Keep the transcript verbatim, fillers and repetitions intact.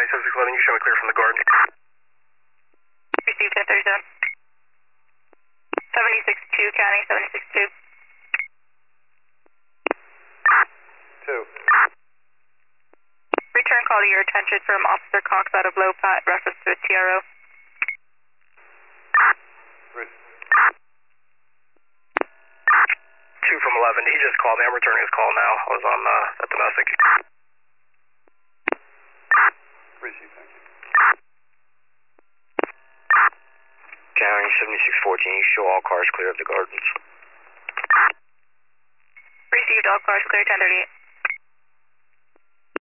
County seventy-six eleven, you show me clear from the garden. Received ten thirty-seven. seventy-six two County, seventy-six two. Two. Return call to your attention from Officer Cox out of Lopat, reference to a T R O. Three. Two from eleven, he just called me, I'm returning his call now. I was on uh, that domestic. Receive, thank you. County seventy-six fourteen, you show all cars clear of the gardens. Received, all cars clear, ten thirty-eight.